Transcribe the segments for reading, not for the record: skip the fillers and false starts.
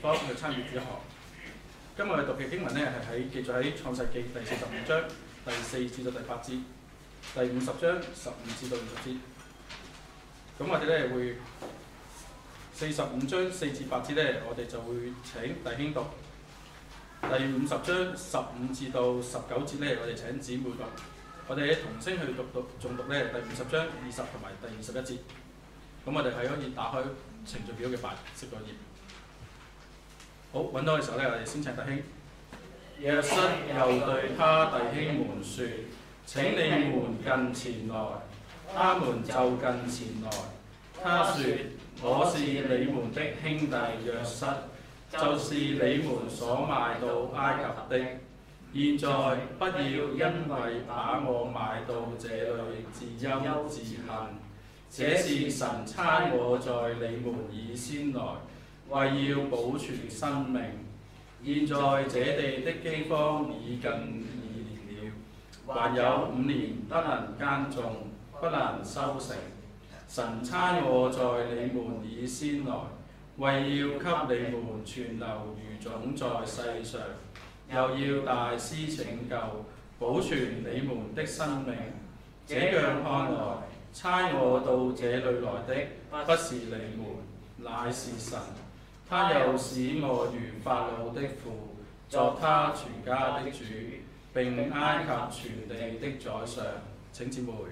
方去參與主學。今日我哋讀嘅經文呢，係記載喺創世記第45章第4至到第8節，第50章15至到20節。咁我哋咧會45章4至8節咧，我哋就會請弟兄讀；第50章15至到19節咧，我哋請姊妹讀。我哋同聲去誦讀咧第50章20同埋第21節。咁我哋係可以打開程序表嘅白色嗰頁。好，揾到嘅時候咧，我哋先請弟兄。約瑟又對他弟兄們說：請你們近前來。他們就近前來。他說：我是你們的兄弟約瑟，就是你們所賣到埃及的。現在不要因為把我賣到這裏自憂自恨，這是神差我在你們以先來，為要保存生命。現在這地的饑荒已近2年了，還有5年不能耕種，不能收成。神差我在你們以先來，為要給你們存留餘種在世上，又要大施拯救，保存你們的生命。這樣看來，差我到這裏來的不是你們，乃是神。他又使我如法老的父，作他全家的主，並埃及全地的宰相。請姊妹。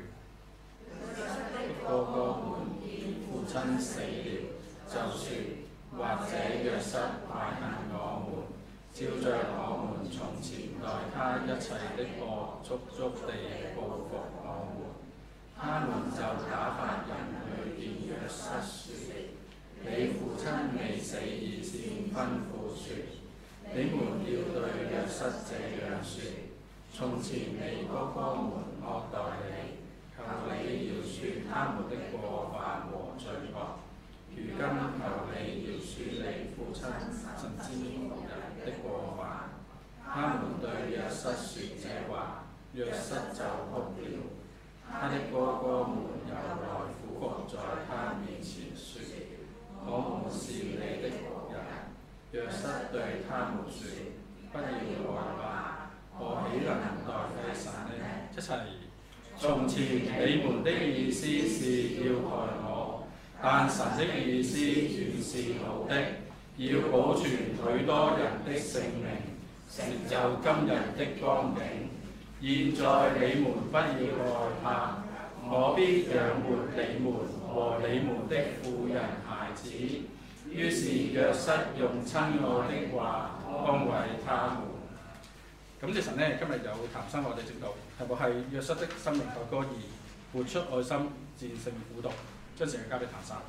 哥哥們見父親死了，就說：或者約瑟懷恨我們，照着我們從前待他一切的惡，足足地報復我們。他們就打發人去見約瑟說：你父親未死以先吩咐說，你們要對約瑟這樣說：從前你哥哥們惡待你，求你饒恕他們的過犯和罪惡。如今求你饒恕你父親神之僕人的過犯。他們對約瑟說這話，約瑟就哭了。他的哥哥們又來俯伏在他面前說：我們是你的僕人。約瑟對他們說：不要害怕，我豈能代替神呢？一齊。從前你們的意思是要害我，但神的意思原是好的，要保存許多人的性命，成就今日的光景。現在你們不要害怕，我必養活你們和你們的婦人孩子。於是約瑟用親愛的話安慰他們。感謝神呢，今日有談生我哋正道，題目係約瑟的生命代歌2，活出愛心，戰勝苦毒。將時間交俾譚生。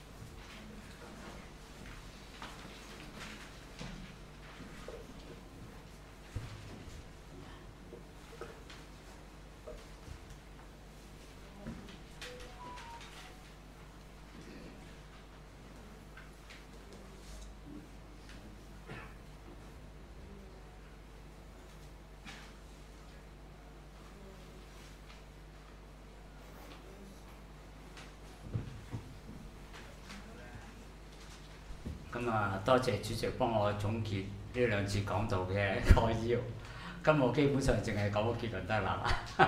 多謝主席幫我總結呢兩次講道嘅概要。今日我基本上淨係講個結論得啦。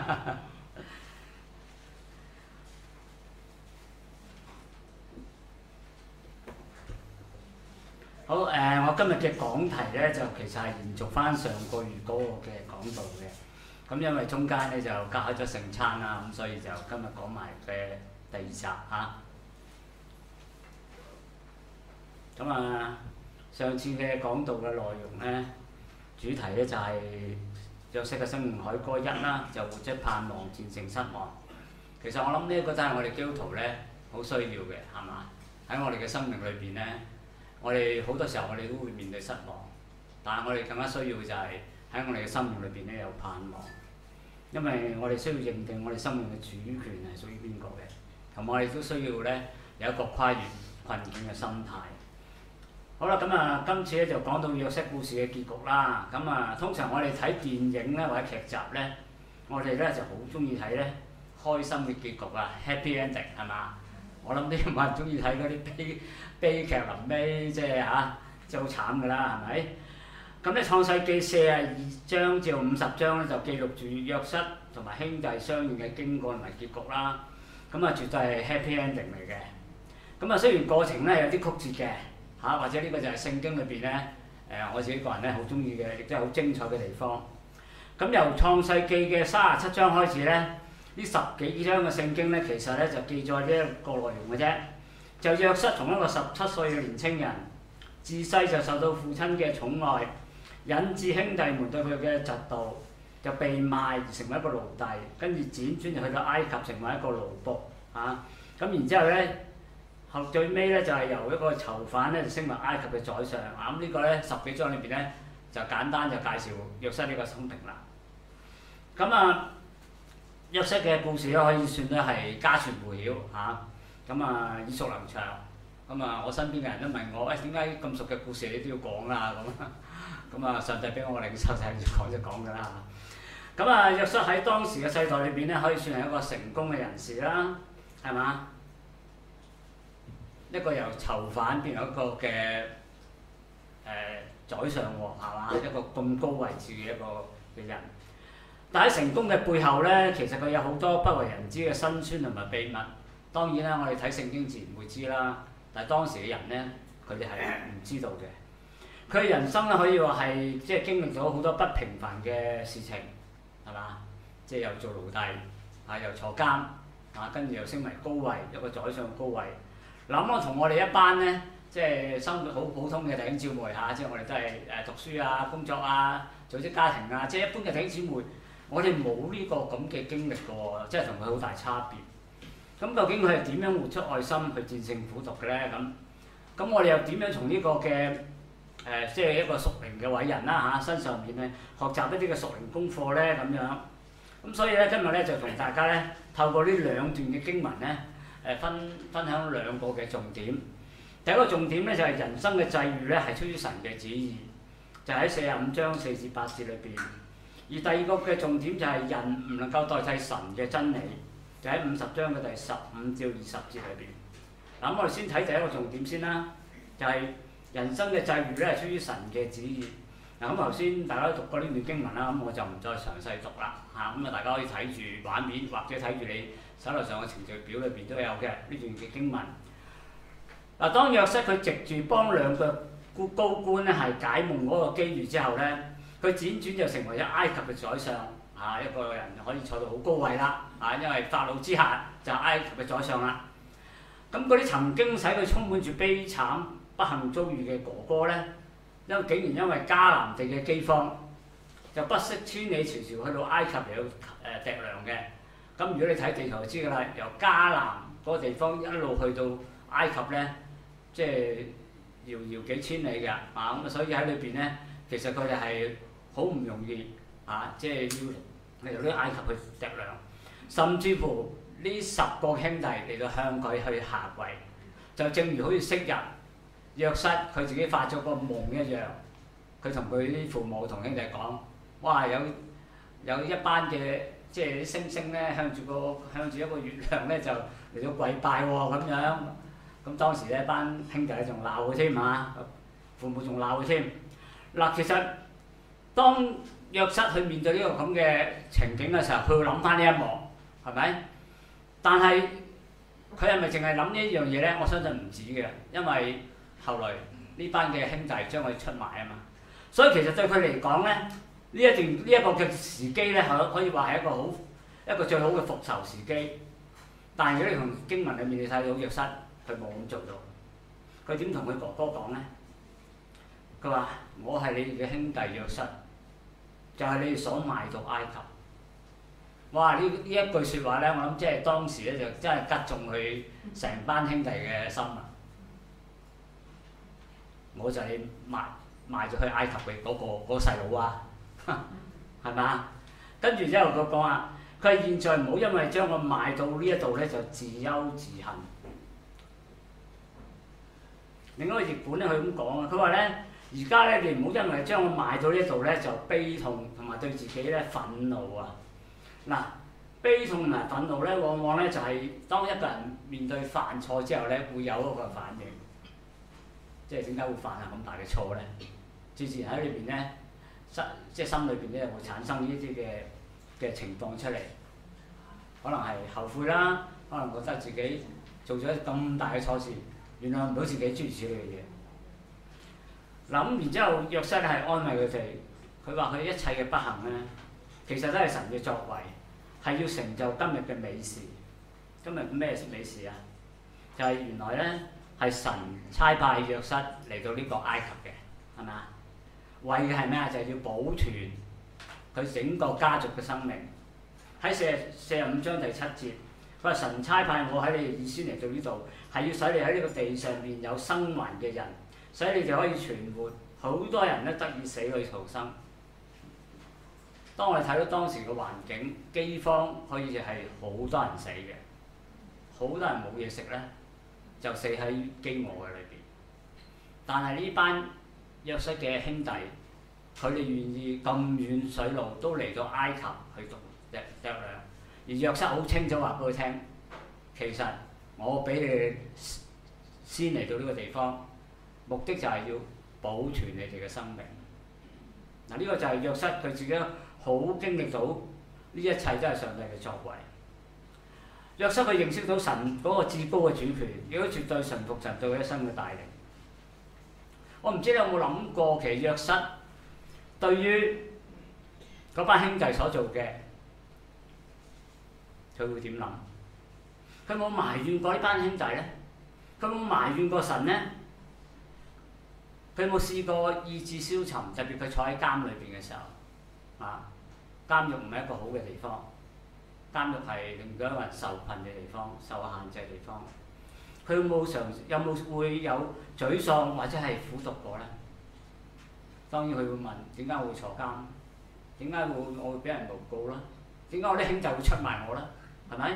好我今日嘅講題呢，就其實係延續翻上個月嗰個嘅講道嘅。咁因為中間呢，就隔開咗聖餐啦，咁所以就今日講埋嘅第2集嚇。上次嘅講道嘅內容呢，主題呢就係約瑟嘅生命凱歌1啦，就活出盼望，戰勝失望。其實我諗呢一個真係我哋基督徒呢好需要嘅，係嘛？喺我哋嘅生命裏邊呢，我哋好多時候我哋都會面對失望，但係我哋更加需要嘅就係喺我哋嘅生命裏邊呢有盼望，因為我哋需要認定我哋生命嘅主權係屬於邊個嘅，同埋我哋都需要呢有一個跨越困境嘅心態。好啦，今次咧就講到約瑟故事嘅結局啦。通常我哋睇電影咧或者劇集咧，我哋咧就好中意睇咧開心嘅結局啊 ，happy ending 係嘛？我諗啲冇人中意睇嗰啲悲劇臨尾，即係即係好慘㗎啦，係咪？咁咧創世記42章至到50章咧就記錄住約瑟同埋兄弟相遇嘅經過同埋結局啦。咁啊絕對係 happy ending 嚟嘅。咁啊雖然過程咧有啲曲折嘅嚇，或者呢個就係聖經裏邊咧我自己個人咧好中意嘅，亦都係好精彩嘅地方。咁由創世記嘅37章開始咧，呢10幾章嘅聖經咧其實咧就記載呢一個內容嘅啫。就約瑟同一個17歲嘅年青人，自細就受到父親嘅寵愛，引致兄弟們對佢嘅嫉妒，就被賣而成為一個奴隸，跟住輾轉就去到埃及成為一個奴僕嚇。咁然之後咧，最尾咧就係由一個囚犯咧就升為埃及嘅宰相啊。咁呢個咧10幾章裏邊咧就簡單就介紹約瑟呢個生平啦。咁啊，約瑟嘅故事咧可以算咧係家傳戶曉嚇。咁啊耳熟能詳。咁啊我身邊嘅人都問我：喂，點解咁熟嘅故事你都要講啦？咁啊上帝俾我領受就係講就講㗎啦。咁啊約瑟喺當時嘅世代裏邊咧，可以算係一個成功嘅人士啦，係嘛？一個由囚犯變成一個嘅宰相喎，係嘛？一個咁高位置嘅一個嘅人。但喺成功嘅背後咧，其實佢有好多不為人知嘅辛酸同埋秘密。當然啦，我哋睇聖經自然會知啦。但係當時嘅人咧，佢哋係唔知道嘅。佢嘅人生咧可以話係即係經歷咗好多不平凡嘅事情，係嘛？即係又做奴隸，又坐監，跟住又升為高位，一個宰相高位。嗱咁我同我哋一班咧，即係生活好普通嘅弟兄姊妹嚇，即係我哋都係讀書啊、工作啊、組織家庭啊，即係一般嘅弟兄姊妹，我哋冇呢個咁嘅經歷嘅喎，即係同佢好大差別。咁究竟佢係點樣活出愛心去戰勝苦毒嘅咧？咁我哋又點樣從呢個嘅即係一個屬靈嘅偉人啦身上面咧學習一啲嘅屬靈功課咧咁樣？咁所以咧今日咧就同大家咧透過呢2段嘅經文咧分享2個嘅重點。第一個重點咧就係人生嘅際遇咧係出於神嘅旨意，就喺45章4至8節裏邊。而第二個嘅重點就係人唔能夠代替神嘅真理。就喺50章嘅第15至20節裏邊。嗱咁我哋先睇第一個重點先啦，就係人生嘅際遇咧係出於神嘅旨意。嗱咁頭先大家都讀過呢段經文啦，咁我就唔再詳細讀啦嚇。咁啊大家可以睇住畫面或者睇住你手頭上嘅程序表裏邊都有嘅呢段嘅經文。嗱，當約瑟佢藉住幫2個高官咧係解夢嗰個機遇之後咧，佢輾轉就成為咗埃及嘅宰相。一個人可以坐到好高位啦，因為法老之下就埃及嘅宰相啦。咁嗰啲曾經使佢充滿住悲慘不幸遭遇嘅哥哥咧，竟然因為迦南地嘅饑荒，就不惜千里迢迢去到埃及嚟到糴糧嘅。咁如果你睇地圖就知㗎啦，由迦南嗰個地方一路去到埃及咧，即係遙遙幾千里㗎。咁所以喺裏邊咧，其實佢哋係好唔容易即係要嚟到啲埃及去糴糧，甚至乎呢10個兄弟嚟到向佢去下跪，就正如好似昔日約瑟佢自己發咗個夢一樣，佢同佢啲父母同兄弟講：哇，有一班嘅即係啲星星咧向住一個月亮咧就嚟到跪拜喎咁樣。咁當時咧班兄弟仲鬧佢添父母仲鬧佢添。嗱，其實當約瑟去面對呢個咁嘅情景嘅時候，佢會諗翻呢一幕，係咪？但係佢係咪淨係諗呢一樣嘢咧？我相信唔止嘅，因為後來呢班嘅兄弟將佢出賣啊嘛。所以其實對佢嚟講咧，呢一個嘅時機咧，可以話係一個最好嘅復仇時機。但係如果你從經文裏面你睇到約瑟，佢冇咁做到。佢點同佢哥哥講咧？佢話：我係你哋嘅兄弟約瑟。就係你哋所賣到埃及。哇！呢一句説話咧，我諗即係當時咧就真係擊中佢成班兄弟嘅心啊！我就係你賣咗去埃及嘅嗰個細佬啊，係嘛？跟住之後佢講啊，佢係現在唔好因為將我賣到呢一度咧就自憂自恨。另一個譯本咧，佢咁講啊，佢話咧。而家咧，你唔好因為將我賣到呢度咧，就悲痛同埋對自己咧憤怒啊！嗱，悲痛同埋憤怒咧，往往咧就係當一個人面對犯錯之後咧，會有一個反應。 即係點解會犯下咁大嘅錯咧？自然喺裏邊咧，即係心裏邊咧會產生呢啲嘅情況出嚟，可能係後悔啦，可能覺得自己做咗咁大嘅錯事，原諒唔到自己諸如此類嘅嘢。嗱咁然之後，約瑟係安慰佢哋，佢話佢一切嘅不幸咧，其實都係神嘅作為，係要成就今日嘅美事。今日咩美事啊？就係原來咧係神差派約瑟嚟到呢個埃及嘅，係咪啊？為嘅係咩啊？就係要保存佢整個家族嘅生命。喺45章第7節，佢話神差派我喺你哋以先嚟到呢度，係要使你喺呢個地上面有生還嘅人，使你哋可以存活。好多人咧得以死裏逃生。當我哋睇到當時嘅環境，饑荒可以係好多人死嘅，好多人冇嘢食咧，就死喺饑餓嘅裏邊。但係呢班約瑟嘅兄弟，佢哋願意咁遠水路都嚟到埃及去做掠糧，而約瑟好清楚話俾佢聽，其實我俾你哋先嚟到呢個地方，目的就係要保存你哋嘅生命。嗱，呢個就係約瑟佢自己好經歷到呢一切都係上帝嘅作為。約瑟佢認識到神嗰個至高嘅主權，亦都絕對順服神對佢一生嘅帶領。我唔知你有冇諗過，其實約瑟對於嗰班兄弟所做嘅，佢會點諗？佢冇埋怨過呢班兄弟咧？佢冇埋怨過神咧？佢有冇試過意志消沉？特別佢坐喺監裏邊嘅時候，監獄唔係一個好嘅地方，監獄係令到一個人受困嘅地方、受限制嘅地方。佢有冇會有沮喪或者係苦毒過咧？當然佢會問：點解我會坐監？點解我會俾人誣告啦？點解我啲兄弟會出賣我啦？係咪？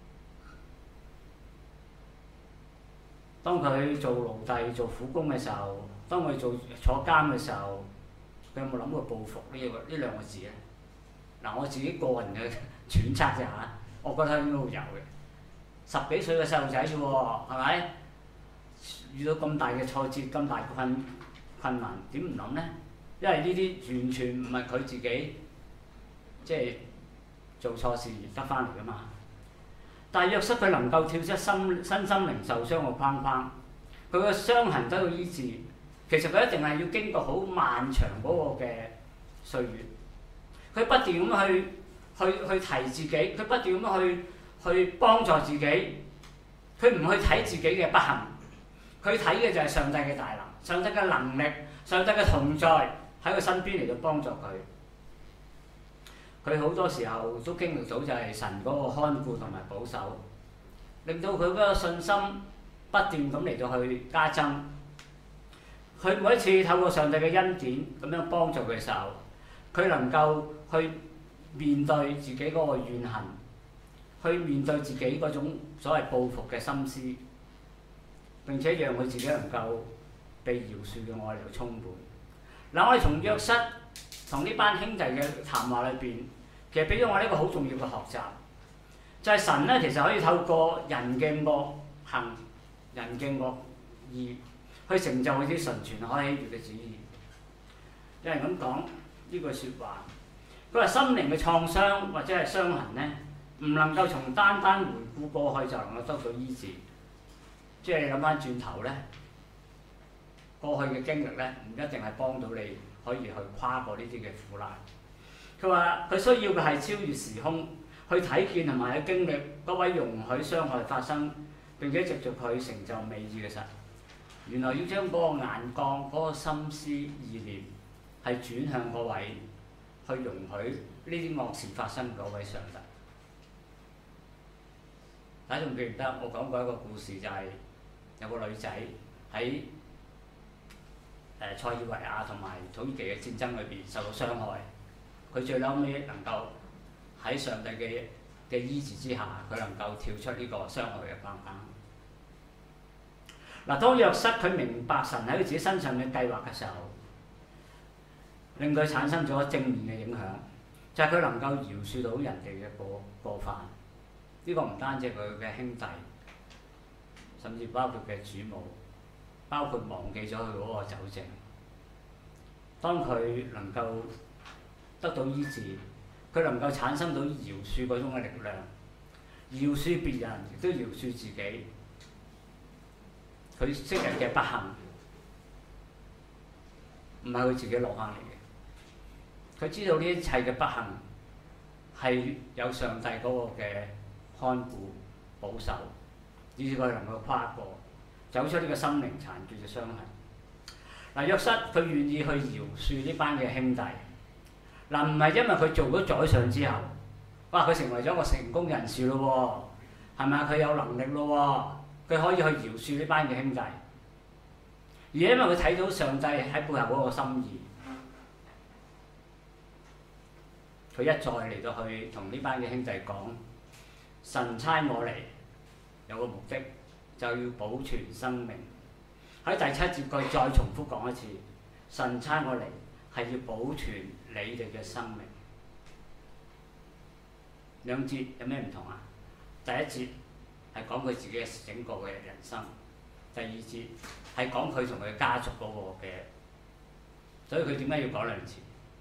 當佢做奴隸、做苦工嘅時候，當佢坐監嘅時候，佢有冇諗過報復呢兩個字咧？嗱，我自己個人嘅揣測啫嚇，我覺得應該會有嘅。10幾歲嘅細路仔啫喎，係咪？遇到咁大嘅挫折、咁大嘅困難，點唔諗咧？因為呢啲完全唔係佢自己即係做錯事而得翻嚟噶嘛。但係約瑟佢能夠跳出身心靈受傷嘅框框，佢嘅傷痕得到醫治，其實佢一定係要經過好漫長嗰個嘅歲月。佢不斷咁去提自己，佢不斷咁去幫助自己，佢唔去睇自己嘅不幸，佢睇嘅就係上帝嘅大能、上帝嘅能力、上帝嘅同在喺佢身邊嚟到幫助佢。佢好多時候都經歷到就係神嗰個看顧同埋保守，令到佢嗰個信心不斷咁嚟到去加增。佢每一次透過上帝嘅恩典咁樣幫助佢嘅時候，佢能夠去面對自己嗰個怨恨，去面對自己嗰種所謂報復嘅心思，並且讓佢自己能夠被饒恕嘅愛嚟到充滿。嗱，我哋從約瑟同呢班兄弟嘅談話裏邊，其實俾咗我呢個好重要嘅學習，就係神咧其實可以透過人嘅惡行、人嘅惡意，去成就佢啲純全可喜悅嘅旨意。有人咁講呢句説話，佢話心靈嘅創傷或者係傷痕咧，唔能夠從單單回顧過去就能夠得到醫治。即係你諗翻轉頭咧，過去嘅經歷咧，唔一定係幫到你可以去跨過呢啲嘅苦難。佢話佢需要嘅係超越時空，去睇見同埋去經歷嗰位容許傷害發生，並且藉著佢成就美意嘅神。原來要將嗰個眼光、嗰個心思意念係轉向嗰位去容許呢啲惡事發生嗰位上帝。大家仲記唔記得我講過一個故事，就係有個女仔喺塞爾維亞同埋土耳其嘅戰爭裏邊受到傷害，佢最後尾能夠喺上帝嘅醫治之下，佢能夠跳出呢個傷害嘅框框。嗱，當約瑟佢明白神喺佢自己身上嘅計劃嘅時候，令佢產生咗正面嘅影響，就係佢能夠饒恕到人哋嘅過犯。呢個唔單止係佢嘅兄弟，甚至包括佢嘅主母， 包括忘記咗佢嗰個酒政。當佢能夠得到醫治，佢能夠產生到饒恕嗰種嘅力量，饒恕別人亦都饒恕自己。佢昔日嘅不幸唔係佢自己落翻嚟嘅，佢知道呢一切嘅不幸係有上帝嗰個嘅看顧保守，以致佢能夠跨過走出呢個心靈殘缺嘅傷痕。嗱，約瑟佢願意去饒恕呢班嘅兄弟，嗱唔係因為佢做咗宰相之後，哇佢成為咗一個成功人士咯喎，係咪啊？佢有能力咯喎，佢可以去饒恕呢班嘅兄弟，而因為佢睇到上帝喺背後嗰個心意，佢一再嚟到去同呢班嘅兄弟講：神差我嚟有個目的，就要保存生命。喺第7節佢再重複講一次：神差我嚟係要保存你哋嘅生命。兩節有咩唔同啊？第一節係講佢自己嘅整個嘅人生，第二節係講佢同佢嘅家族嗰個嘅，所以佢點解要講兩次？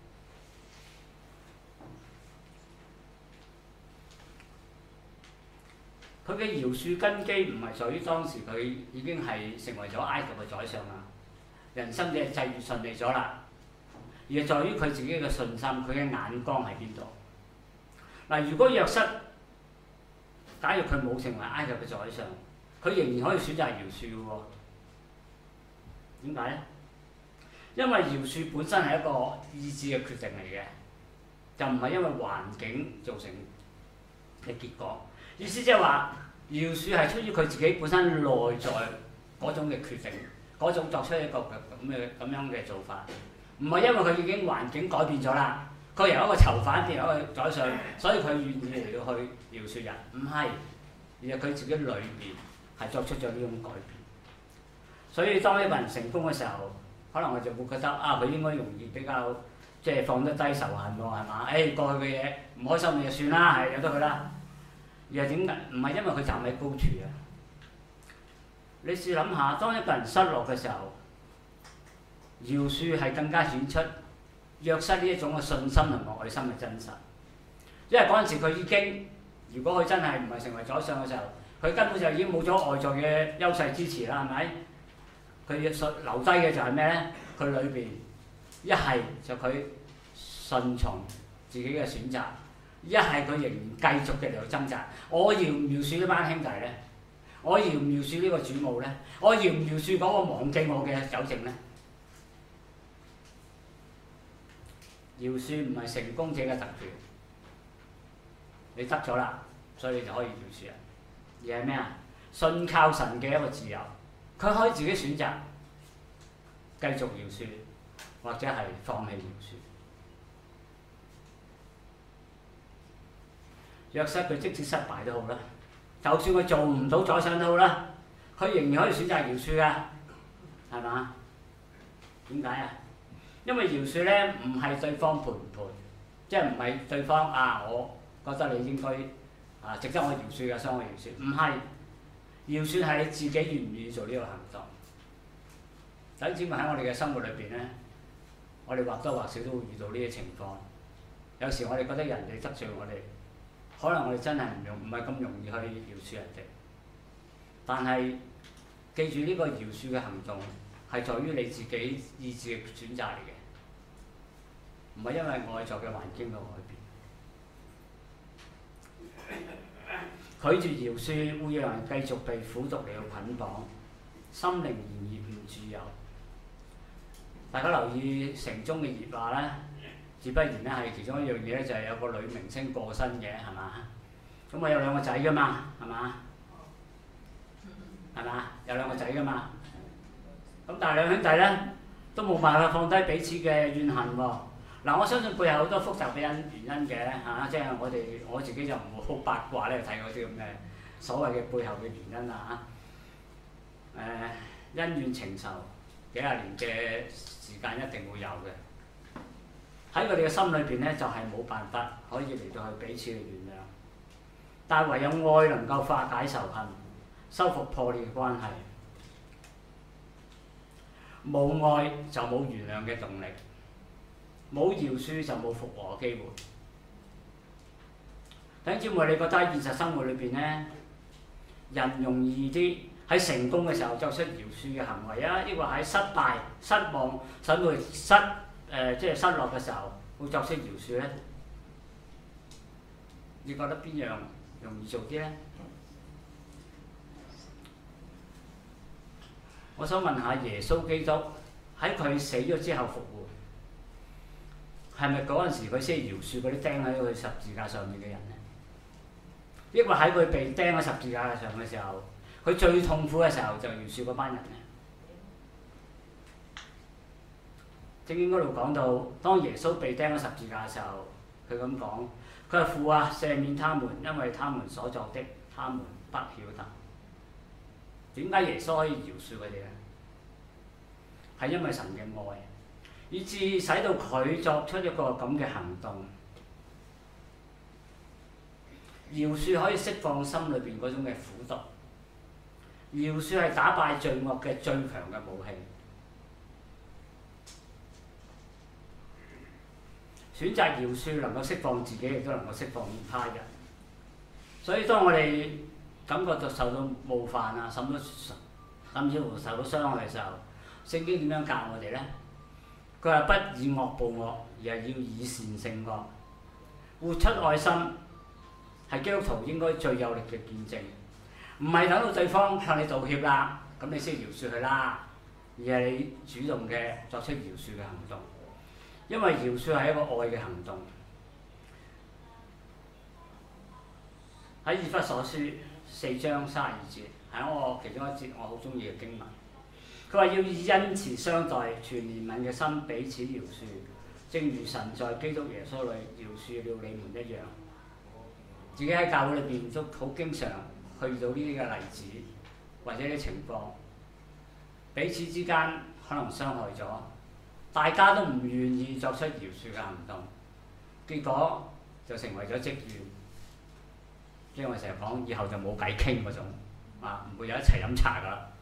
佢嘅饒恕根基唔係在於當時佢已經係成為咗埃及嘅宰相啦，人生嘅際遇順利咗啦，而係在於佢自己嘅信心，佢嘅眼光喺邊度？嗱，如果約瑟假如佢冇成為埃及嘅宰相，佢仍然可以選擇饒恕嘅喎。點解咧？因為饒恕本身係一個意志嘅決定嚟嘅，就唔係因為環境造成嘅結果。意思即係話，饒恕係出於佢自己本身內在嗰種嘅決定，嗰種作出一個咁樣嘅做法，唔係因為佢已經環境改變咗啦，佢由一個囚犯變成一個宰相，所以佢願意嚟到去饒恕人，唔係，而係佢自己裏邊係作出咗呢種改變。所以當一個人成功嘅時候，可能我就會覺得啊，佢應該容易比較即係放得低仇恨喎，係嘛？過去嘅嘢唔開心嘅就算啦，係由得佢啦。而係點解？唔係因為佢站喺高處啊！你試諗下，當一個人失落嘅時候，饒恕係更加顯出約瑟呢一種嘅信心同埋愛心嘅真實。因為嗰陣時佢已經，如果佢真係唔係成為宰相嘅時候，佢根本就已經冇咗外在嘅優勢支持啦，係咪？佢留低嘅就係咩咧？佢裏邊一係就佢順從自己嘅選擇。一係佢仍然繼續嘅嚟到掙扎，我要唔饒恕呢班兄弟咧？我要唔饒恕呢個主母咧？我要唔饒恕嗰個忘記我嘅酒政咧？饒恕唔係成功者嘅特權，你得咗啦，所以你就可以饒恕人，而係咩啊？信靠神嘅一個自由，佢可以自己選擇繼續饒恕，或者係放棄饒恕。約瑟佢即使失敗都好啦，就算佢做唔到宰相都好啦，佢仍然可以選擇饒恕噶，係嘛？點解啊？因為饒恕咧唔係對方賠唔賠，即係唔係對方啊，我覺得你應該值得我饒恕嘅，所以我饒恕。唔係，饒恕係你自己願唔願意做呢個行動。弟兄姊妹，喺我哋嘅生活裏邊咧，我哋或多或少都會遇到呢啲情況。有時我哋覺得人哋得罪我哋。可能我哋真係唔係咁容易去饒恕人哋，但係記住呢個饒恕嘅行動係在於你自己意志嘅選擇嚟嘅，唔係因為外在嘅環境嘅改變。拒絕饒恕會讓人繼續被苦毒嚟到捆綁，心靈然而唔自由。大家留意城中嘅熱話咧。自不然咧，係其中一樣嘢咧，就係有個女明星過身嘅，係嘛？咁我有兩個仔噶嘛，係嘛？係嘛？有兩個仔噶嘛？咁但係兩兄弟咧都冇辦法放低彼此嘅怨恨喎。嗱，我相信背後好多複雜嘅原因嘅嚇，即係我自己就唔會好八卦咧睇嗰啲咁嘅所謂嘅背後嘅原因啦嚇。恩怨情仇幾廿年嘅時間一定會有嘅。喺佢哋嘅心裏邊咧，就係冇辦法可以嚟到去彼此嘅原諒，但係唯有愛能夠化解仇恨，修復破裂嘅關係。 冇愛就冇原諒嘅動力，冇饒恕就冇復和嘅機會。弟兄姊妹，你覺得喺現實生活裏邊呢，人容易啲喺成功嘅時候作出饒恕嘅行為啊，抑或喺失敗、失望、甚至即係失落嘅時候會作出饒恕呢？你覺得邊樣容易做啲呢？我想問下耶穌基督喺佢死咗之後復活，係咪嗰陣時佢先饒恕嗰啲釘喺佢十字架上面嘅人呢？抑或喺佢被釘喺十字架上嘅時候，佢最痛苦嘅時候就饒恕嗰班人呢？聖經嗰度講到，當耶穌被釘喺十字架嘅時候，佢咁講：佢話父啊，赦免他們，因為他們所作的，他們不曉得。點解耶穌可以饒恕佢哋呢？係因為神嘅愛，以致使到佢作出一個咁嘅行動。饒恕可以釋放心裏邊嗰種嘅苦毒，饒恕係打敗罪惡嘅最強嘅武器。選擇饒恕能夠釋放自己，亦都能夠釋放他人。所以當我哋感覺到受到冒犯啊，甚至乎受到傷害嘅時候，聖經點樣教我哋呢？佢話不以惡報惡，而係要以善勝惡。活出愛心係基督徒應該最有力嘅見證，唔係等到對方向你道歉啦，咁你先饒恕佢啦，而係你主動嘅作出饒恕嘅行動。因為饒恕係一個愛嘅行動。喺以弗所書4章32節，係我其中一節我好中意嘅經文。佢話要以恩慈相待，全憐憫嘅心彼此饒恕，正如神在基督耶穌裏饒恕了你們一樣。自己喺教會裏邊都好經常去到呢啲嘅例子或者啲情況，彼此之間可能傷害咗，大家都唔願意作出饒恕嘅行動，結果就成為咗積怨。即係我成日講，以後就冇偈傾嗰種，唔會有一齊飲茶噶啦，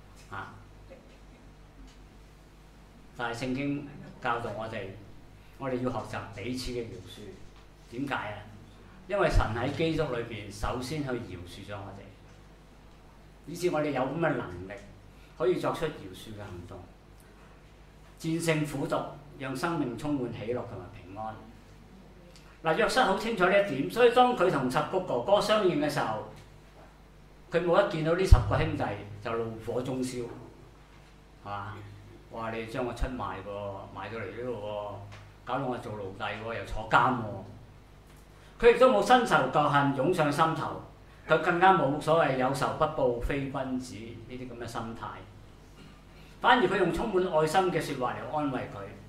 但係聖經教導我哋要學習彼此嘅饒恕。點解啊？因為神喺基督裏邊首先去饒恕咗我哋，以致我哋有咁嘅能力可以作出饒恕嘅行動，戰勝苦毒，讓生命充滿喜樂同埋平安。嗱，約瑟好清楚呢一點，所以當佢同10個哥哥相認嘅時候，佢冇一見到呢10個兄弟就怒火中燒，係嘛？哇！你將我出賣喎，賣到嚟呢度喎，搞到我做奴隸喎，又坐監喎。佢亦都冇新仇舊恨湧上心頭，佢更加冇所謂有仇不報非君子呢啲咁嘅心態。反而佢用充滿愛心嘅説話嚟安慰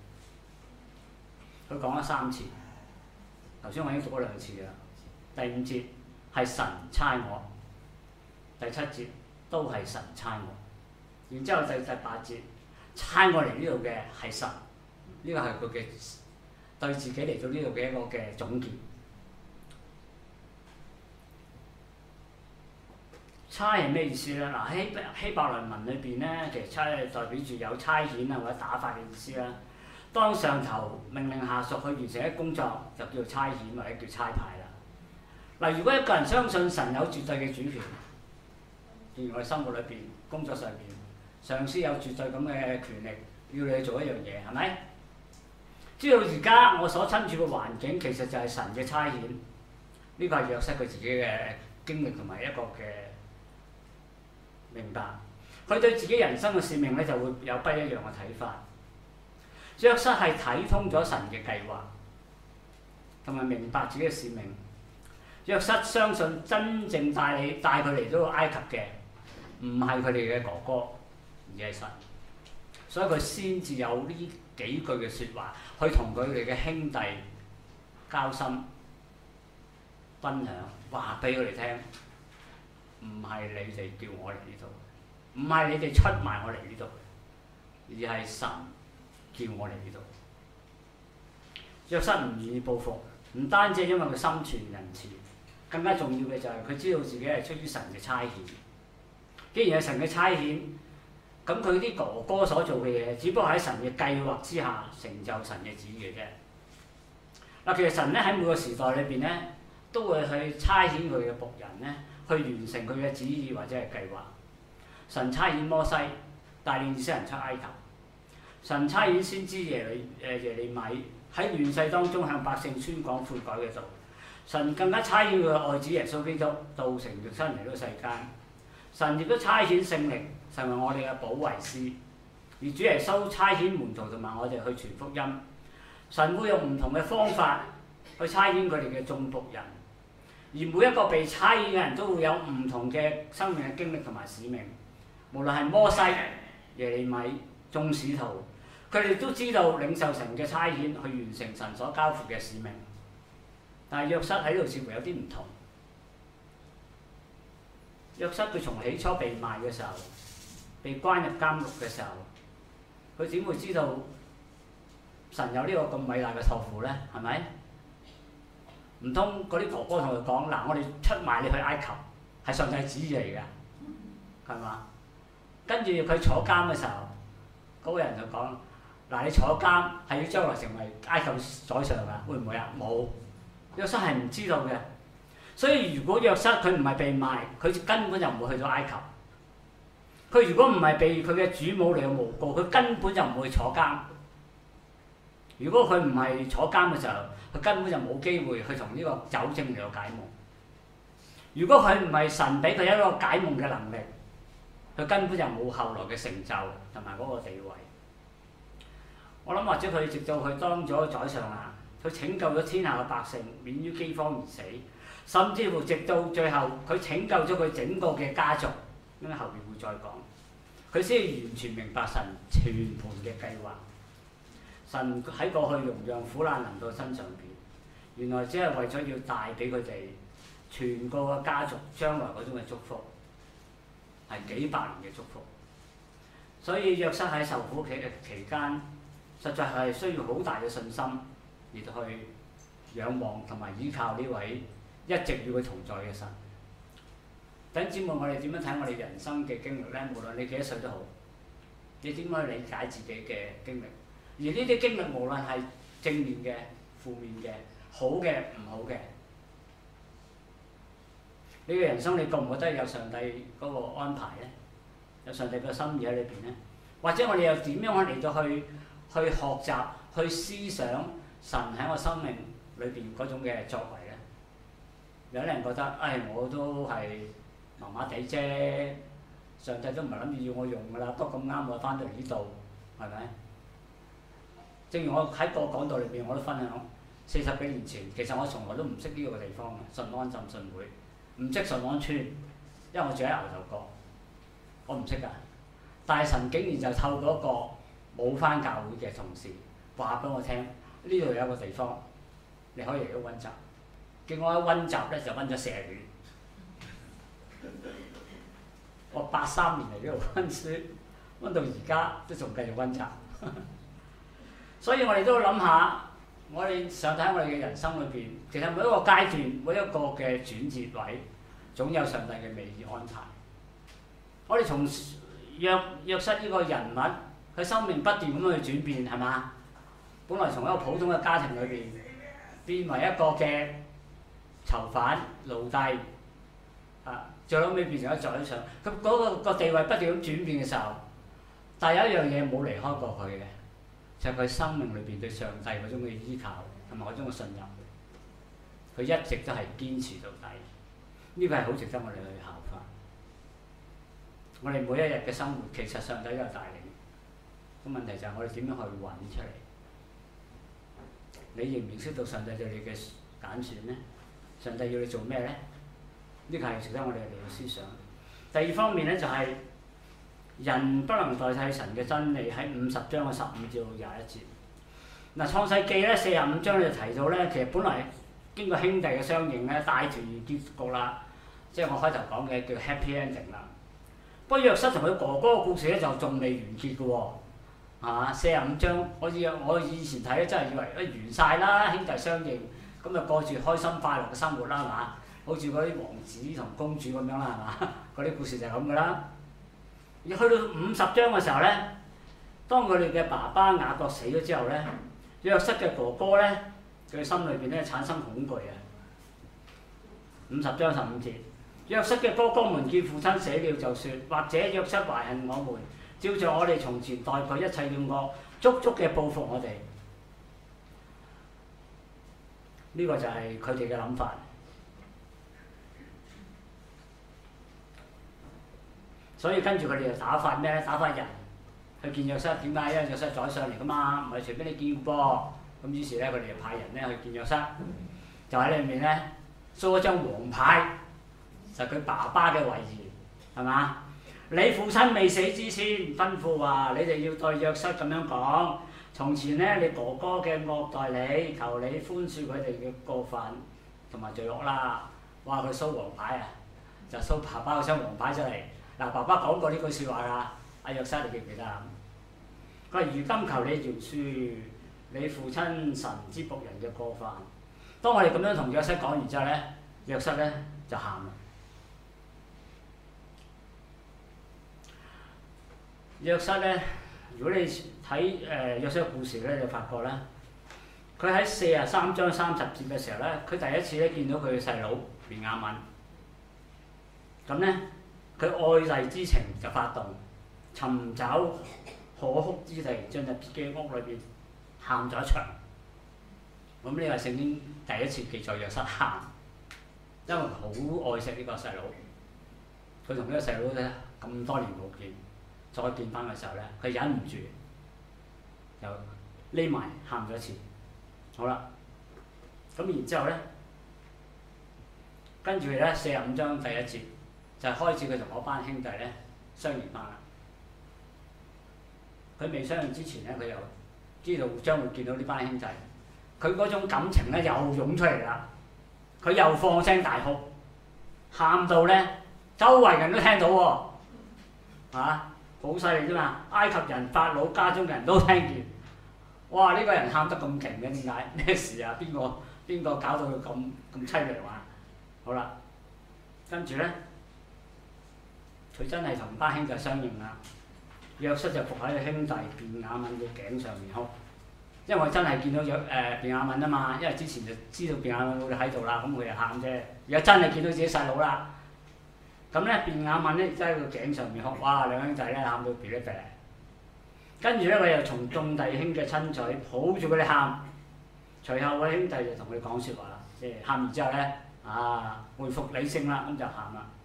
佢。佢講咗3次，頭先我已經讀咗2次啦。第5節係神差我，第7節都係神差我，然之後第8節差我嚟呢度嘅係神，呢個係佢嘅對自己嚟到呢度嘅一個嘅總結。差係咩意思咧？嗱，喺希伯來文裏邊咧，其實差係代表住有差遣啊或者打發嘅意思啦。當上頭命令下屬去完成一工作，就叫做差遣或者叫差派啦。嗱，如果一個人相信神有絕對嘅主權，正如我哋生活裏邊、工作上邊，上司有絕對咁嘅權力，要你去做一樣嘢，係咪？知道而家我所身處嘅環境其實就係神嘅差遣，呢個係約瑟佢自己嘅經歷同埋一個嘅明白。佢對自己人生嘅使命咧就會有不一樣嘅睇法。約瑟係睇通咗神嘅計劃，同埋明白自己嘅使命。約瑟相信真正帶佢嚟到埃及嘅，唔係佢哋嘅哥哥，而係神。所以佢先至有呢幾句嘅説話，去同佢哋嘅兄弟交心、分享，話俾佢哋聽。唔係你哋叫我嚟呢度，唔係你哋出賣我嚟呢度，而係神叫我嚟呢度。約瑟唔願意報復，唔單止係因為佢心存仁慈，更加重要嘅就係佢知道自己係出於神嘅差遣。既然係神嘅差遣， 咁佢啲哥哥所做嘅嘢，只不過喺神嘅計劃之下成就神嘅旨意嘅啫。嗱，其實神咧喺每個時代裏邊咧，都會去差遣佢嘅僕人咧，去完成佢嘅旨意或者係計劃。神差遣摩西帶領以色列人出埃及，神差遣先知耶利米喺亂世當中向百姓宣講悔改嘅道。神更加差遣佢嘅愛子耶穌基督道成肉身嚟到世間。神亦都差遣聖靈成為我哋嘅保惠師，而主耶穌差遣門徒同埋我哋去傳福音。神會用唔同嘅方法去差遣佢哋嘅眾僕人，而每一個被差遣嘅人都會有唔同嘅生命嘅經歷同埋使命。無論係摩西、耶利米、眾使徒，佢哋都知道領受神嘅差遣去完成神所交付嘅使命。但係約瑟喺度似乎有啲唔同。約瑟佢從起初被賣嘅時候，被關入監獄嘅時候，佢點會知道神有呢個咁偉大嘅託付呢？係咪？唔通嗰啲哥哥同佢講：嗱，我哋出賣你去埃及，係上帝旨意嚟嘅，係嘛？跟住佢坐監嘅時候，嗰個人就講：嗱，你坐監係要將來成為埃及宰相㗎，會唔會啊？冇，約瑟係唔知道嘅。所以如果約瑟佢唔係被賣，佢根本就唔會去到埃及。佢如果唔係被佢嘅主母嚟到誣告，佢根本就唔會坐監。如果佢唔係坐監嘅時候，佢根本就冇機會去同呢個酒政嚟到解夢。如果佢唔係神俾佢一個解夢嘅能力，佢根本就冇後來嘅成就同埋嗰個地位。我諗或者佢直到佢當咗宰相啦，佢拯救咗天下嘅百姓免於饑荒而死，甚至乎直到最後佢拯救咗佢整個嘅家族，因為後面會再講，佢先完全明白神全盤嘅計劃。神喺過去容讓苦難臨到身上邊，原來只係為咗要帶俾佢哋全個嘅家族將來嗰種嘅祝福，係幾百年嘅祝福。所以約瑟喺受苦期間，實在係需要好大嘅信心，而去仰望同埋依靠呢位一直與佢同在嘅神。弟兄姊妹，我哋點樣睇我哋人生嘅經歷呢？無論你幾多歲都好，你點樣去理解自己嘅經歷？而呢啲經歷無論係正面嘅、負面嘅、好嘅、唔好嘅，你嘅人生你覺唔覺得有上帝嗰個安排呢？有上帝嘅心意喺裏邊呢？或者我哋又點樣嚟到去學習、去思想神喺我生命裏邊嗰種嘅作為呢？有啲人覺得，我都係麻麻地啫，上帝都唔係諗住要我用㗎啦，不過咁啱我翻到嚟呢度，係咪？正如我喺個講道裏邊我都分享，40幾年前其實我從來都唔識呢個地方嘅順安浸信會，唔識順安村，因為我住喺牛頭角，我唔識㗎。但係神竟然就透過一個冇返教會嘅同事話俾我聽，呢度有一個地方你可以嚟到溫習。結果一溫習咧就溫咗40年。我83年嚟呢度溫書，溫到而家都仲繼續溫習。所以我哋都諗下，我哋上睇我哋嘅人生裏邊，其實每一個階段、每一個嘅轉折位，總有上帝嘅美意安排。我哋從約瑟呢個人物，佢生命不斷咁去轉變，係嘛？本來從一個普通嘅家庭裏邊，變為一個嘅囚犯、奴隸，最後尾變成一個宰相。咁嗰個地位不斷咁轉變嘅時候，但係有一樣嘢冇離開過佢嘅。就係佢生命裏邊對上帝嗰種嘅依靠同埋嗰種嘅信任，佢一直都係堅持到底。呢個係好值得我哋去效法。我哋每一日嘅生活其實上帝都有帶領，個問題就係我哋點樣去揾出嚟？你認唔認識到上帝對你嘅揀選呢？上帝要你做咩呢？呢個係值得我哋嚟到思想。第二方面呢，就係人不能代替神嘅真理，喺50章嘅15至到21節。嗱，創世記咧45章就提到咧，其實本來經過兄弟嘅相認咧，大團圓結局啦，即係我開頭講嘅叫 happy ending 啦。不過約瑟同佢哥哥嘅故事咧就仲未完結嘅喎，係嘛？45章我以前睇咧真係以為完晒啦，兄弟相認，咁就過住開心快樂嘅生活啦，係嘛？好似嗰啲王子同公主咁樣啦，係嘛？嗰啲故事就係咁嘅啦。 而去到50章嘅時候咧，當佢哋嘅爸爸雅各死咗之後咧，約瑟嘅哥哥咧，佢心裏邊咧產生恐懼啊。50章15節，約瑟嘅哥哥們見父親死了，就説：或者約瑟懷恨我們，照着我哋從前待佢一切嘅惡，足足嘅報復我哋。呢個就係佢哋嘅諗法。所以跟住佢哋就打發咩咧？打發人去見約瑟，點解？因為約瑟宰上嚟噶嘛，唔係隨便你見噃。咁於是咧，佢哋就派人咧去見約瑟，就喺裏面咧 show 一張黃牌，就係佢爸爸嘅遺言，係嘛？你父親未死之前吩咐話，你哋要對約瑟咁樣講：從前咧，你哥哥嘅惡待你，求你寬恕佢哋嘅過犯同埋罪惡啦。哇！佢 show 黃牌啊，就 show 爸爸嗰張黃牌出嚟。嗱，爸爸講過呢句説話㗎，阿約瑟你記唔記得啊？佢話：如今求你饒恕你父親神之僕人嘅過犯。當我哋咁樣同約瑟講完之後咧，約瑟咧就喊啦。約瑟咧，如果你睇約瑟嘅故事咧，你就發覺咧，佢喺43章30節嘅時候咧，佢第一次咧見到佢嘅細佬便雅憫，咁咧。佢愛弟之情就發動，尋找可哭之地，進入自己屋裏邊喊咗一場。咁呢個係聖經第一次記載約瑟喊，因為佢好愛惜呢個細佬。佢同呢個細佬咧咁多年冇見，再見翻嘅時候咧，佢忍唔住，就匿埋喊咗一次。好啦，咁然之後咧，跟住咧45章第一節。就係開始佢同嗰班兄弟咧相認翻啦。佢未相認之前咧，佢又知道將會見到呢班兄弟，佢嗰種感情咧又湧出嚟啦。佢又放聲大哭，喊到咧周圍人都聽到喎，好犀利啫嘛！埃及人、法老家中嘅人都聽見。哇！呢個人喊得咁勁嘅，點解？咩事啊？邊個搞到佢咁凄涼啊？好啦，跟住咧。佢真係同班兄弟相認啦，約瑟就伏喺佢兄弟便雅憫嘅頸上面哭，因為佢真係見到便雅憫啊嘛，因為之前就知道便雅憫會喺度啦，咁佢就喊啫。而家真係見到自己細佬啦，咁咧便雅憫咧真喺佢頸上面哭，哇！兩兄弟咧喊到鼻一鼻，跟住咧佢又從眾弟兄嘅親嘴抱住佢哋喊，隨後嗰兄弟就同佢講説話啦，即係喊完之後咧恢復理性啦，咁就喊啦。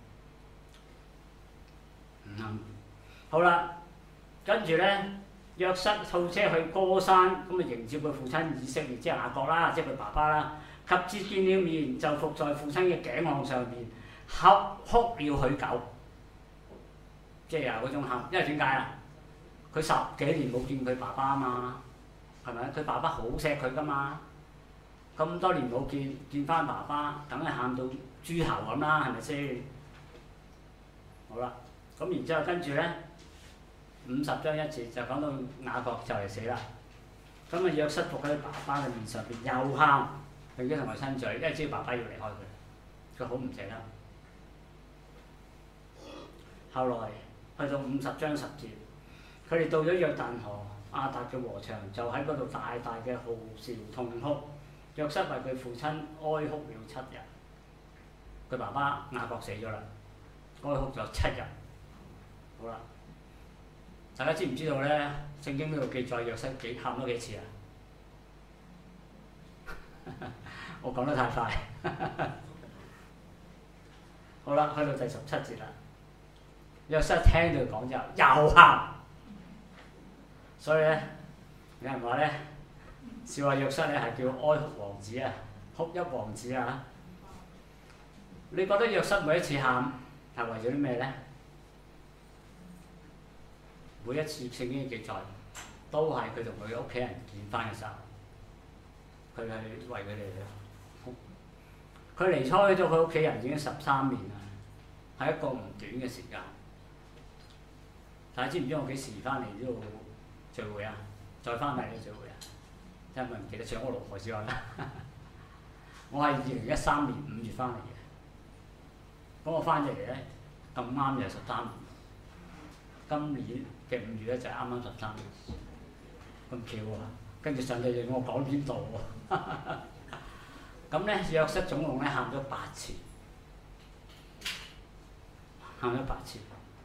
好啦，跟住咧，約瑟套車去歌山，咁啊迎接佢父親以色列，即係雅各啦，即係佢爸爸啦。及至見了面，就伏在父親嘅頸項上面，哭了許久。即係嗰種喊，因為點解啊？佢10幾年冇見佢爸爸啊嘛，係咪？佢爸爸好錫佢噶嘛，咁多年冇見，見翻爸爸，梗係喊到豬頭咁啦，係咪先？好啦。咁然之後跟住咧50章1節就講到雅各就嚟死啦。咁啊約瑟伏喺爸爸嘅面上邊又喊，並且同佢親嘴，因為知道爸爸要離開佢，佢好唔捨得。後來去到50章10節，佢哋到咗約旦河亞達嘅禾場，就喺嗰度大大嘅號啕痛哭。約瑟為佢父親哀哭了7日。佢爸爸雅各死咗啦，哀哭咗7日。好啦，大家知唔知道咧？聖經呢度記載約瑟喊咗幾次啊？我講得太快。好啦，去到第17節啦。約瑟聽到佢講之後又喊，所以咧有人話咧，笑話約瑟咧係叫哀哭王子啊，哭泣王子啊。你覺得約瑟每一次喊係為咗啲咩咧？每一次聖經嘅記載都係佢同佢屋企人見翻嘅時候，佢係為佢哋哭。佢離開咗佢屋企人已經13年啦，係一個唔短嘅時間。大家知唔知我幾時翻嚟呢度聚會啊？再翻嚟呢度聚會啊？真係唔記得，除咗我老婆之外啦。我係2013年5月翻嚟嘅，咁我翻咗嚟咧咁啱又13年。 今年嘅5月咧就係啱啱13年，咁巧啊！跟住上帝就要我講邊度喎？咁咧約瑟總共咧喊咗8次，喊咗8次。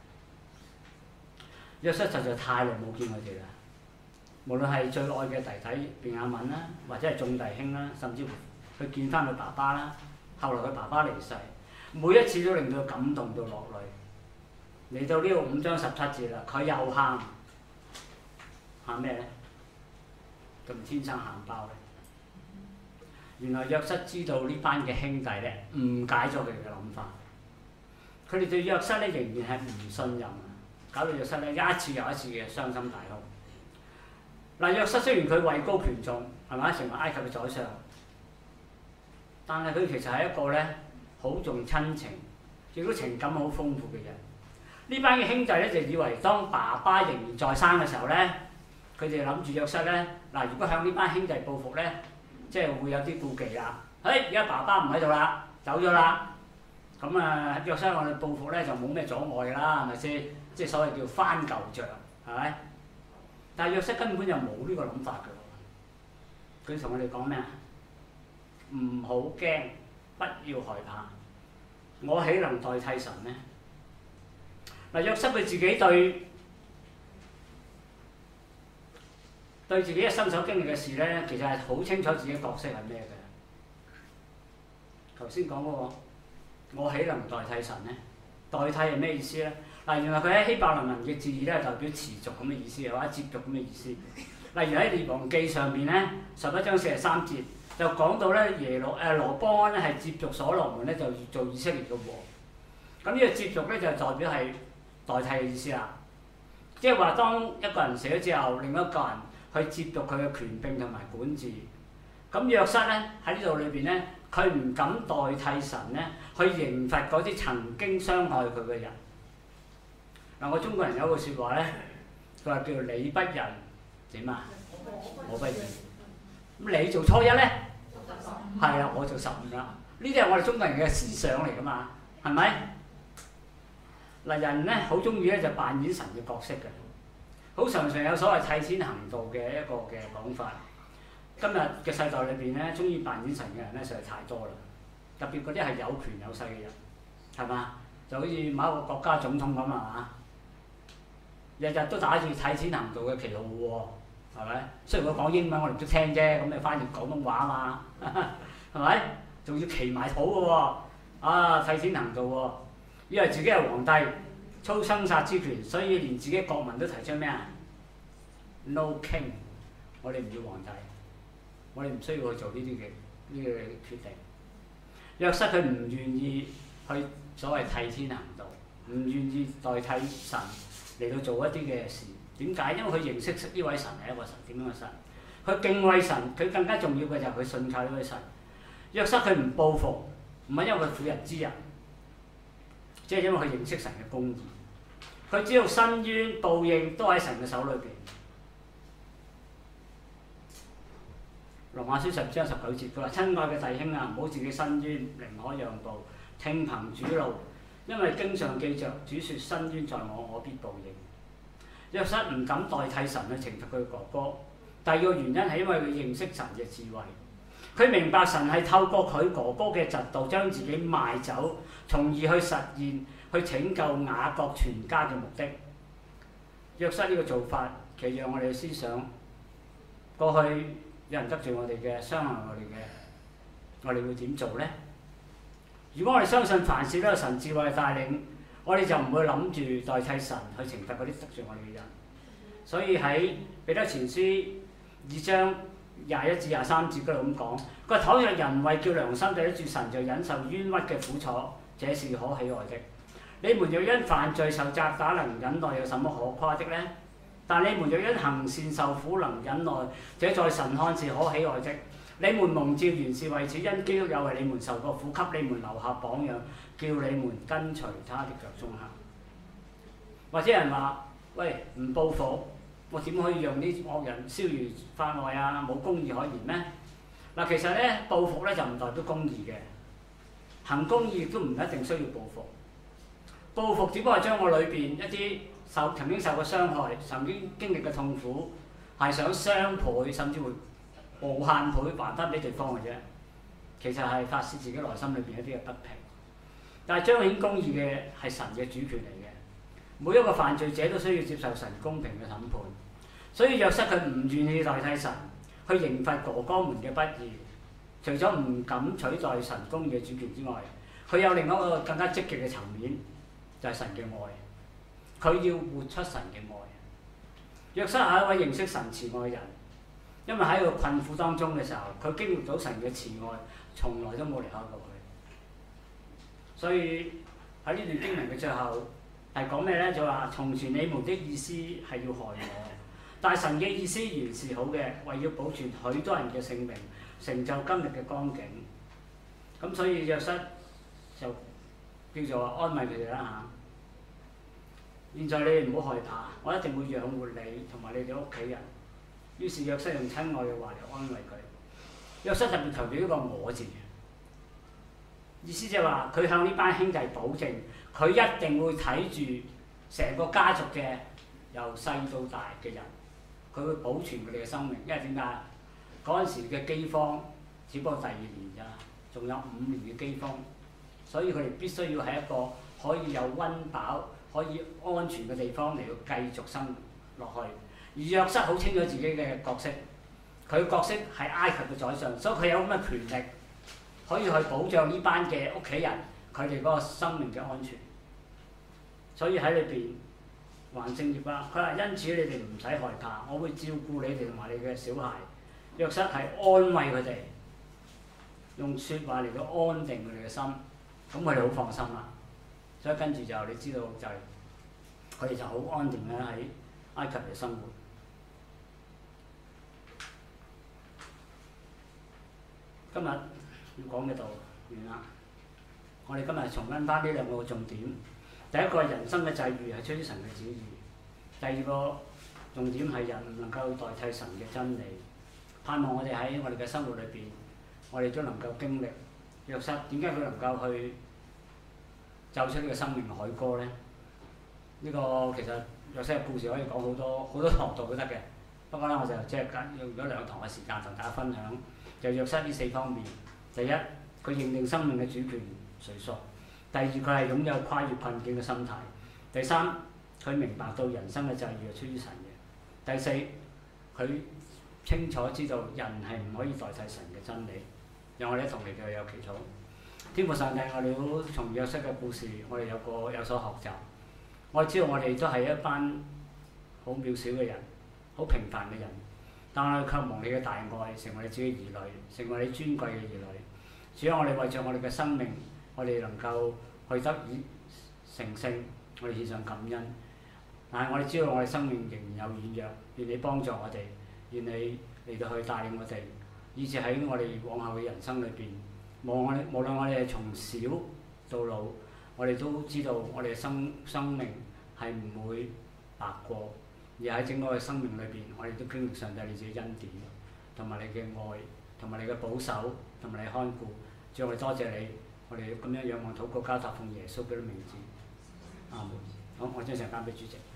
約瑟實在太耐冇見佢哋啦，無論係最愛嘅弟弟便雅憫啦，或者係眾弟兄啦，甚至乎佢見翻佢爸爸啦。後來佢爸爸離世，每一次都令到佢感動到落淚。嚟到呢個5章17節啦，佢又喊，喊咩咧？咁天生喊包咧。原來約瑟知道呢班嘅兄弟咧誤解咗佢哋嘅諗法，佢哋對約瑟咧仍然係唔信任，搞到約瑟咧一次又一次嘅傷心大哭。嗱，約瑟雖然佢位高權重，係咪成為埃及嘅宰相，但係佢其實係一個咧好重親情，亦都情感好豐富嘅人。呢班嘅兄弟咧就以為當爸爸仍然在生嘅時候咧，佢哋諗住約瑟咧嗱，如果向呢班兄弟報復咧，即係會有啲顧忌啦。而家爸爸唔喺度啦，走咗啦，咁啊約瑟我哋報復咧就冇咩阻礙啦，係咪先？即係所謂叫翻舊帳，係咪？但係約瑟根本就冇呢個諗法㗎喎。佢同我哋講咩啊？唔好驚，不要害怕，我豈能代替神呢？嗱，約瑟佢自己對自己嘅親手經歷嘅事咧，其實係好清楚自己角色係咩嘅。頭先講嗰個，我豈能代替神呢？代替係咩意思咧？嗱，原來佢喺希伯來文嘅字義咧，代表持續咁嘅意思，或者接續咁嘅意思。例如喺列王記上面咧，11章43節就講到咧羅波安咧係接續所羅門咧就做以色列嘅王。咁呢個接續咧就代表係代替嘅意思啦。即係話當一個人死咗之後，另一個人去接續佢嘅權柄同埋管治。咁約瑟咧喺呢度裏邊咧，佢唔敢代替神咧去刑罰嗰啲曾經傷害佢嘅人。嗱，我中國人有句説話咧，佢話叫你不仁點啊？我不義。咁你做初一咧，係啦，我做15啦。呢啲係我哋中國人嘅思想嚟噶嘛，係咪？嗱，人咧好中意咧就扮演神嘅角色嘅，好常常有所謂替天行道嘅一個嘅講法。今日嘅世代裏邊咧，中意扮演神嘅人咧實在太多啦，特別嗰啲係有權有勢嘅人，係嘛？就好似某一個國家總統咁啊嘛，日日都打住替天行道嘅旗號喎，係咪？雖然佢講英文我哋唔識聽啫，咁你翻譯廣東話啊嘛，係咪？仲要騎埋肚嘅喎，啊替天行道喎，以為自己係皇帝，操生殺之權，所以連自己國民都提出咩啊 ？No king， 我哋唔要皇帝，我哋唔需要去做呢啲嘅呢個決定。約瑟佢唔願意去所謂替天行道，唔願意代替神嚟到做一啲嘅事。點解？因為佢認識呢位神係一個神點樣嘅神，佢敬畏神，佢更加重要嘅就係佢信靠呢位神。約瑟佢唔報復，唔係因為佢婦人之仁，即係因為佢認識神嘅公義。佢知道申冤報應都喺神嘅手裏邊。羅馬書10章19節，佢話：親愛嘅弟兄啊，唔好自己申冤，寧可讓步，聽憑主怒，因為經上記着，主說：申冤在我，我必報應。約瑟唔敢代替神去懲罰佢哥哥。第二個原因係因為佢認識神嘅智慧，佢明白神係透過佢哥哥嘅嫉妒將自己賣走，從而去實現去拯救雅各全家嘅目的。約瑟呢個做法，其實讓我哋思想過去有人得罪我哋嘅、傷害我哋嘅，我哋會點做呢？如果我哋相信凡事都有神智慧嘅帶領，我哋就唔會諗住代替神去懲罰嗰啲得罪我哋嘅人。所以喺彼得前書2章21至23節嗰度咁講，佢話：倘若人為叫良心對得住神，就忍受冤屈嘅苦楚，這是可喜愛的。你們若因犯罪受責打能忍耐，有什麼可誇的呢？但你們若因行善受苦能忍耐，這在神看是可喜愛的。你們蒙召原是為此，因基督有為你們受過苦，給你們留下榜樣，叫你們跟隨他的腳蹤行。或者人話：喂，唔報復，我點可以讓啲惡人逍遙法外啊？冇公義可言咩？嗱，其實咧報復咧就唔代表公義嘅，行公義亦都唔一定需要報復。報復只不過係將我裏邊一啲曾經受過傷害，曾經經歷嘅痛苦，係想雙倍甚至會無限倍還翻俾對方嘅啫。其實係發泄自己內心裏邊一啲嘅不平。但係彰顯公義嘅係神嘅主權嚟嘅，每一個犯罪者都需要接受神公平嘅審判。所以約瑟佢唔願意代替神去刑罰哥哥們嘅不義，除咗唔敢取代神公義嘅主權之外，佢有另一個更加積極嘅層面，就係神嘅愛。佢要活出神嘅愛。約瑟係一位認識神慈愛嘅人，因為喺個困苦當中嘅時候，佢經歷到神嘅慈愛，從來都冇離開過佢。所以喺呢段經文嘅最後係講咩呢？就話從前你們的意思係要害我，但係神嘅意思原是好嘅，為要保存許多人嘅性命，成就今日嘅光景。咁所以約瑟就叫做安慰佢哋啦嚇。現在你哋唔好害怕，我一定會養活你同埋你哋屋企人。於是約瑟用親愛嘅話嚟安慰佢。約瑟特別強調一個我字，意思就係話佢向呢班兄弟保證，佢一定會睇住成個家族嘅由細到大嘅人，佢會保存佢哋嘅生命。因為點解？嗰陣時嘅饑荒只不過第2年咋，仲有5年嘅饑荒，所以佢哋必須要喺一個可以有溫飽、可以安全嘅地方嚟到繼續生活落去。而約瑟好清楚自己嘅角色，佢嘅角色係埃及嘅宰相，所以佢有咁嘅權力，可以去保障呢班嘅屋企人佢哋嗰個生命嘅安全。所以喺裏邊還正業啦，佢話因此你哋唔使害怕，我會照顧你哋同埋你嘅小孩。約瑟係安慰佢哋，用説話嚟到安定佢哋嘅心，咁佢哋好放心啦。所以跟住就你知道就係佢哋就好安定嘅喺埃及嘅生活。今日要講嘅道完啦，我哋今日重溫翻呢2個重點。第一個係人生嘅際遇係出於神嘅旨意，第二個重點係人唔能夠代替神嘅真理。盼望我哋喺我哋嘅生活裏邊，我哋都能夠經歷約瑟。點解佢能夠去奏出呢個生命海歌呢？呢個其實約瑟嘅故事可以講好多堂度都得嘅。不過咧，我就即係用咗2堂嘅時間同大家分享，就約瑟呢4方面。第一，佢認定生命嘅主權誰屬；第二，佢係擁有跨越困境嘅心態；第三，佢明白到人生嘅際遇係出於神嘅；第四，佢清楚知道人係唔可以代替神嘅真理。讓我哋一同嚟到有祈禱。天父上帝，我哋好從約瑟嘅故事，我哋有所學習。我知道我哋都係一班好渺小嘅人，好平凡嘅人，但係卻蒙你嘅大愛，成為你自己嘅兒女，成為你尊貴嘅兒女。主啊，我哋為著我哋嘅生命，我哋能夠去得以成聖，我哋獻上感恩。但係我哋知道我哋生命仍然有軟弱，願你幫助我哋，願你嚟到去帶領我哋，以至喺我哋往後嘅人生裏邊，無論我哋係從小到老，我哋都知道我哋嘅生命係唔會白過，而喺整個嘅生命裏邊，我哋都經歷上帝你自己恩典，同埋你嘅愛，同埋你嘅保守，同埋你看顧。主，我哋多謝你，我哋咁樣仰望禱告交託奉耶穌基督名字，阿門。好，我將時間交俾主席。